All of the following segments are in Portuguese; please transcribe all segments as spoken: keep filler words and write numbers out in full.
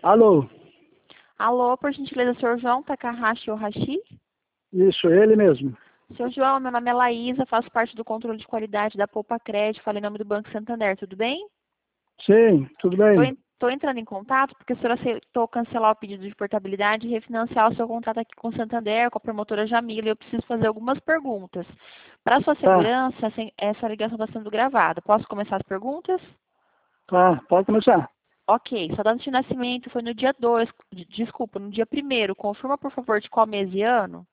Alô? Alô, por gentileza, senhor João Takahashi Ohashi? Isso, ele mesmo. Senhor João, meu nome é Laísa, faço parte do controle de qualidade da Poupa Crédito, falei em nome do Banco Santander, tudo bem? Sim, tudo bem. Estou entrando em contato porque o senhor aceitou cancelar o pedido de portabilidade e refinanciar o seu contrato aqui com o Santander, com a promotora Jamila, e eu preciso fazer algumas perguntas. Para sua Tá, segurança, assim, essa ligação está sendo gravada. Posso começar as perguntas? tá, pode começar. Ok, sua data de nascimento foi no dia dois, desculpa, no dia primeiro. Confirma, por favor, de qual mês e ano?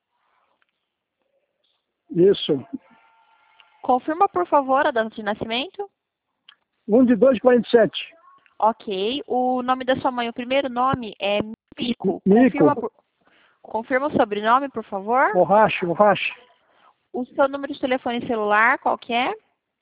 Isso. Confirma, por favor, a data de nascimento. um de dois de quarenta e sete. Ok. O nome da sua mãe, o primeiro nome é Mico. Mico. Confirma, por- confirma o sobrenome, por favor. Borracha, borracha. O seu número de telefone celular, qual que é?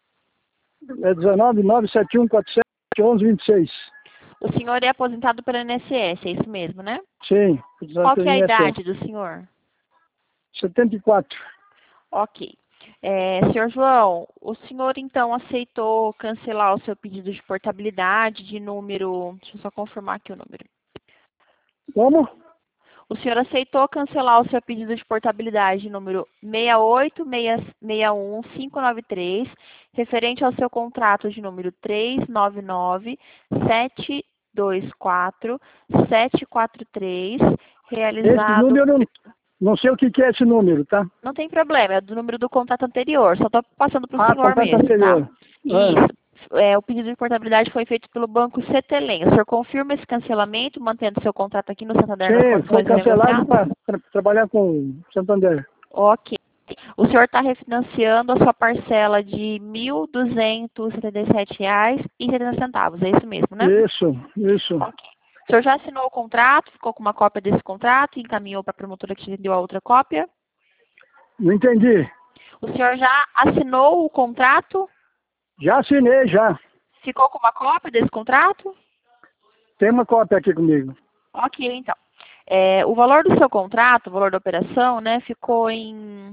É dezenove, nove sete um quatro sete, onze vinte e seis. O senhor é aposentado pela I N S S, é isso mesmo, né? Sim, Qual que é a I N S S. idade do senhor? setenta e quatro. Ok. É, senhor João, o senhor então aceitou cancelar o seu pedido de portabilidade de número... Deixa eu só confirmar aqui o número. Como? O senhor aceitou cancelar o seu pedido de portabilidade número seis oito seis seis um cinco nove três, referente ao seu contrato de número três nove nove sete dois quatro sete quatro três, Esse realizado... número, não sei o que que é esse número, tá? Não tem problema, é do número do contrato anterior, só estou passando para o Ah, senhor contrato mesmo, tá? anterior. Ah, Isso. É, o pedido de portabilidade foi feito pelo Banco Cetelem. O senhor confirma esse cancelamento, mantendo seu contrato aqui no Santander nas sim, foi condições cancelado para remuneradas? trabalhar com Santander. Ok. O senhor está refinanciando a sua parcela de mil duzentos e setenta e sete reais e setenta centavos, é isso mesmo, né? Isso, isso. Ok. O senhor já assinou o contrato, ficou com uma cópia desse contrato e encaminhou para a promotora que te deu a outra cópia? Não entendi. O senhor já assinou o contrato? Já assinei, já. Ficou com uma cópia desse contrato? Tem uma cópia aqui comigo. Ok, então. É, o valor do seu contrato, o valor da operação, né, ficou em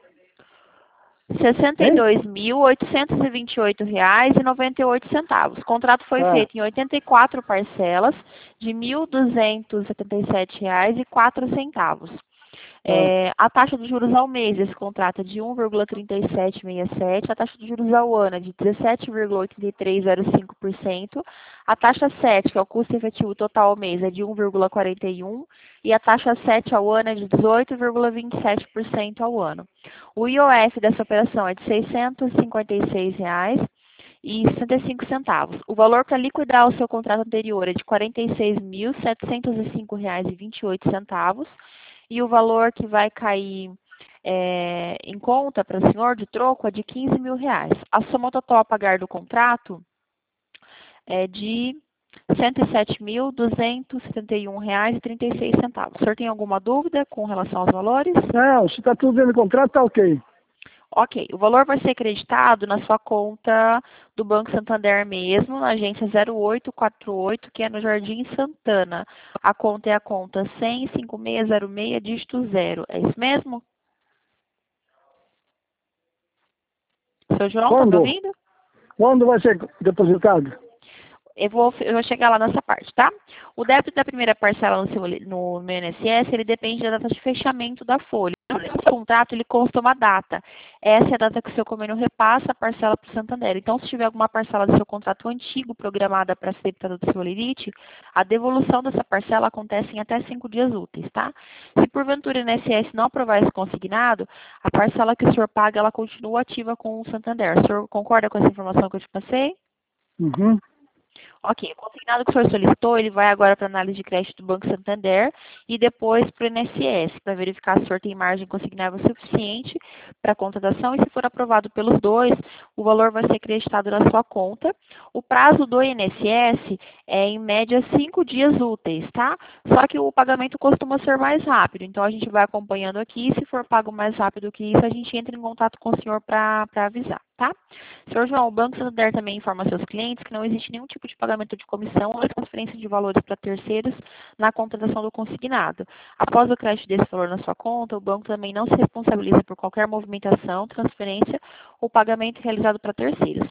sessenta e Hein? dois mil oitocentos e vinte e oito reais e noventa e oito centavos. O contrato foi Ah, feito em oitenta e quatro parcelas de mil duzentos e setenta e sete reais e quatro centavos. ah. É, a taxa de juros ao mês desse contrato é de um vírgula trinta e sete seis sete, a taxa de juros ao ano é de dezessete vírgula oitenta e três zero cinco por cento, a taxa sete, que é o custo efetivo total ao mês, é de um vírgula quarenta e um e a taxa sete ao ano é de dezoito vírgula vinte e sete por cento ao ano. O I O F dessa operação é de seiscentos e cinquenta e seis reais e sessenta e cinco centavos. O valor para liquidar o seu contrato anterior é de quarenta e seis mil setecentos e cinco reais e vinte e oito centavos. E o valor que vai cair é, em conta para o senhor de troco é de quinze mil reais. A soma total a pagar do contrato é de cento e sete mil duzentos e setenta e um reais e trinta e seis centavos. O senhor tem alguma dúvida com relação aos valores? Não, se está tudo dentro do contrato, tá ok. Ok, o valor vai ser creditado na sua conta do Banco Santander mesmo, na agência zero oito quatro oito, que é no Jardim Santana. A conta é a conta cem, cinquenta e seis zero seis, dígito zero. É isso mesmo? Seu João, tá me Quando? ouvindo? Quando vai ser depositado? Eu vou, eu vou chegar lá nessa parte, tá? O débito da primeira parcela no, seu, no meu I N S S, ele depende da data de fechamento da folha. Esse contrato, ele consta uma data. Essa é a data que o seu convênio repassa a parcela para o Santander. Então, se tiver alguma parcela do seu contrato antigo programada para ser debitada do seu limite, a devolução dessa parcela acontece em até cinco dias úteis, tá? Se porventura o I N S S não aprovar esse consignado, a parcela que o senhor paga, ela continua ativa com o Santander. O senhor concorda com essa informação que eu te passei? Uhum. Ok, o consignado que o senhor solicitou, ele vai agora para a análise de crédito do Banco Santander e depois para o I N S S, para verificar se o senhor tem margem consignável suficiente para a contratação e se for aprovado pelos dois, o valor vai ser creditado na sua conta. O prazo do I N S S é, em média, cinco dias úteis, tá? Só que o pagamento costuma ser mais rápido, então a gente vai acompanhando aqui, se for pago mais rápido que isso, a gente entra em contato com o senhor para avisar, tá? Senhor João, o Banco Santander também informa seus clientes que não existe nenhum tipo de pagamento de comissão ou transferência de valores para terceiros na contratação do consignado. Após o crédito desse valor na sua conta, o banco também não se responsabiliza por qualquer movimentação, transferência ou pagamento realizado para terceiros.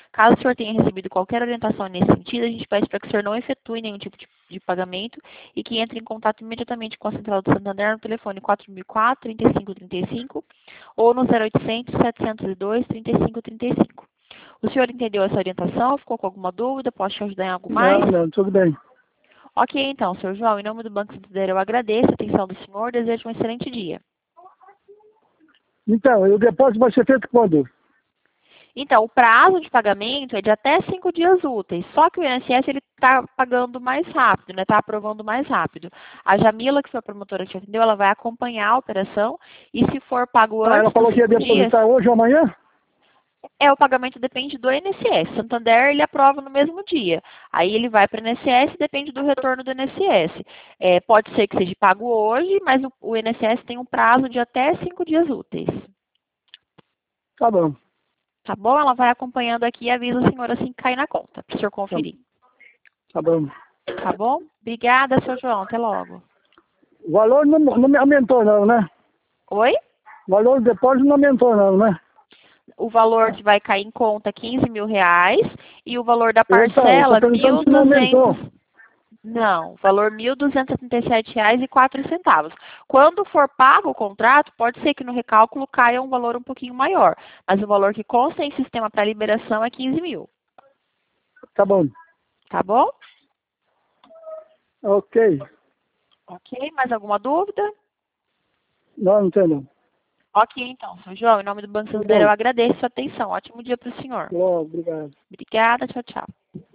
Caso o senhor tenha recebido qualquer orientação nesse sentido, a gente pede para que o senhor não efetue nenhum tipo de, de pagamento e que entre em contato imediatamente com a Central do Santander no telefone quatro mil e quatro, trinta e cinco trinta e cinco ou no zero oitocentos, setecentos e dois, trinta e cinco trinta e cinco. O senhor entendeu essa orientação? Ficou com alguma dúvida? Posso te ajudar em algo mais? Não, não, tudo bem. Ok, então, senhor João, em nome do Banco Santander, eu agradeço a atenção do senhor, desejo um excelente dia. Então, o depósito vai ser feito quando? Então, o prazo de pagamento é de até cinco dias úteis, só que o I N S S ele está pagando mais rápido, né? Está aprovando mais rápido. A Jamila, que foi a promotora que te atendeu, ela vai acompanhar a operação e se for pago Ah, ela antes falou dos que ia cinco dias, depositar hoje ou amanhã? é, o pagamento depende do I N S S. Santander, ele aprova no mesmo dia. Aí ele vai para o I N S S, depende do retorno do I N S S. É, pode ser que seja pago hoje, mas o, o I N S S tem um prazo de até cinco dias úteis. Tá bom. Tá bom? Ela vai acompanhando aqui e avisa o senhor assim que cair na conta, para o senhor conferir. Tá bom. Tá bom? Obrigada, senhor João. Até logo. O valor não, não me aumentou não, né? Oi? O valor do depósito não aumentou não, né? O valor que vai cair em conta é quinze mil reais e o valor da Então, parcela, estou perguntando mil se não aumentou. duzentos. Não, valor mil duzentos e setenta e sete reais e quatro centavos. Quando for pago o contrato, pode ser que no recálculo caia um valor um pouquinho maior, mas o valor que consta em sistema para liberação é quinze mil. Tá bom. Tá bom? Ok. Ok, mais alguma dúvida? Não, não tem não. Ok, então, senhor João, em nome do Banco Santander, eu agradeço a sua atenção. Ótimo dia para o senhor. Bom, obrigado. Obrigada, tchau, tchau.